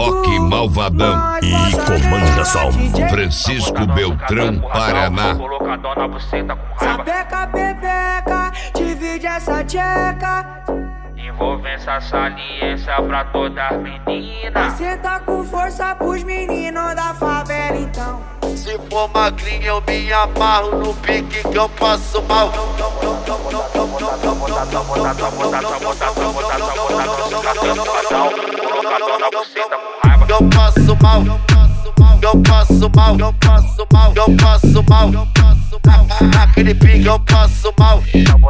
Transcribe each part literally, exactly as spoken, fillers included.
Reboque Malvadão e comandação Francisco Beltrão, Paraná. Sapeca, pepeca, divide essa tcheca. Envolvência, saliência pra todas as meninas. Senta com força pros meninos da favela então. Se for magrinha eu me amarro no pique que eu passo mal. Eu passo mal, eu passo mal, eu passo mal, eu passo mal. Naquele pique eu passo mal.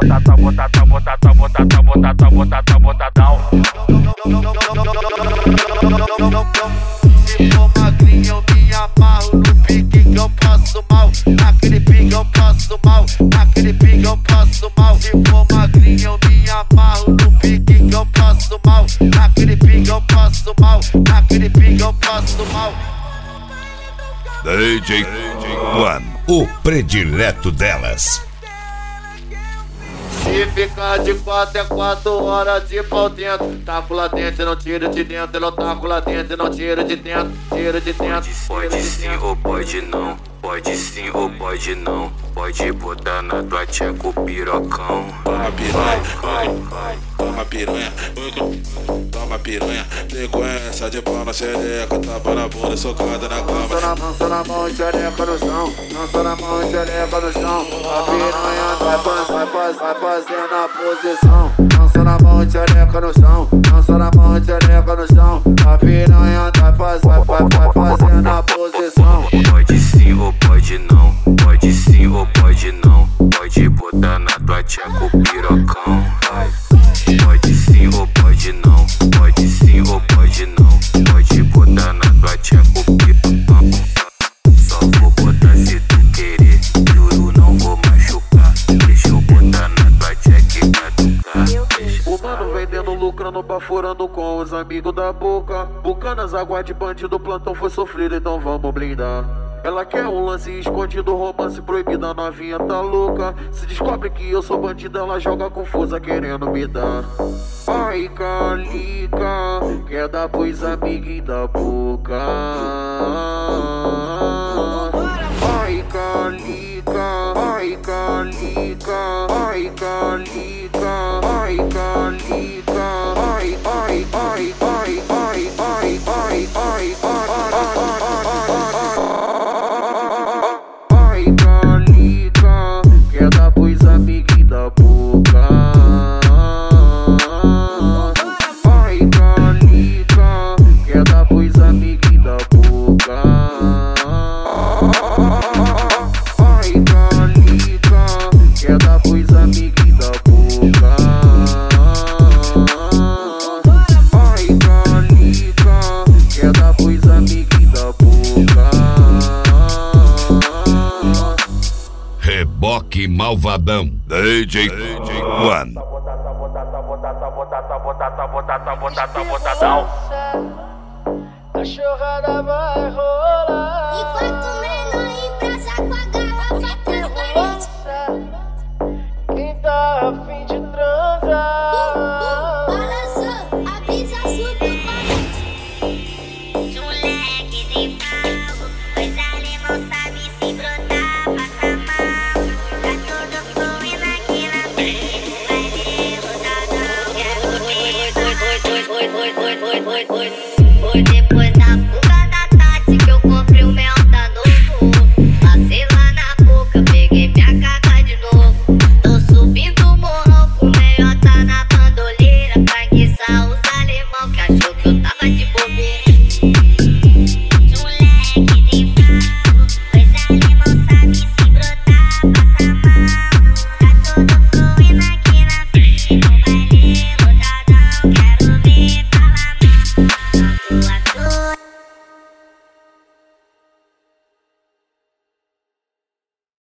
Se for magrinha eu me amarro no pique que eu passo mal. Naquele pique eu passo mal. Naquele pique eu passo mal. Se for magrinha eu me amarro no pique que eu passo mal. Naquele pique eu passo mal. Naquele pique eu passo mal. D J One, o predileto delas. Se ficar de quatro é quatro horas de pau dentro. Taco lá dentro, não tira de dentro. Eu taco lá dentro, não tira de dentro. Tira de dentro. Pode sim ou pode não. Pode sim ou pode não. Pode botar na tua tcheca o pirocão. Toma piranha, vai, vai. Toma piranha, toma piranha. Sequência de pau na xereca. Tapa na bunda, socada na cama. Lança na mão, só na mão e xereca no chão. Lança na mão e xereca no chão. A piranha vai, faz, vai, faz, vai fazendo a posição. Lança na mão e xereca no chão. Lança na mão e xereca no chão. A piranha vai, faz, vai, vai, vai fazendo a posição. Pode sim ou pode não. Pode sim ou pode não. Pode botar na tua tcheca o pirocão. Pode sim ou pode não. Pode sim ou pode não. Pode botar na tua tcheca o pirocão. Só vou botar se tu querer. Juro, não vou machucar. Deixa eu botar na tua tcheca e catucar. O mano vendendo, lucrando, baforando com os amigos da boca. Bucanas, água de bandido, plantão foi sofrido, então vamos blindar. Ela quer um lance escondido, romance proibido, a novinha tá louca. Se descobre que eu sou bandido, ela joga confusa querendo me dar. Ai, calica, quer dar pros amiguinhos da boca. Ai, calica, ai, calica, ai, calica, ai, calica, ai, ai, ai, ai, ai, ai, ai, ai, ai, calica, quer dar pros amiguinhos da boca. Ai, calica, quer dar pros amiguinhos da boca. Ai, calica, quer dar pros amiguinhos da boca. Ai, calica, quer dar pros amiguinhos da boca. Reboque Malvadão, D J One. Cachorrada vai rolar. Enquanto menor embrasa com a garrafa transparente. Quem tá a fim de transar? Balançou, a brisa subiu valente. Moleque de pau, pois alemão sabe se brotar, passa mal. Tá todo fluindo aqui na frente. Vai ver o dadão, quero ver. Oi, oi, oi, oi, oi, oi, oi, oi. Foi depois da fuga da Tati que eu comprei o mel da novo. Passei lá na boca, peguei minha caga de novo. Tô subindo o morro com meiota na bandoleira pra guiçar os alemão que achou que eu tava de bobeira.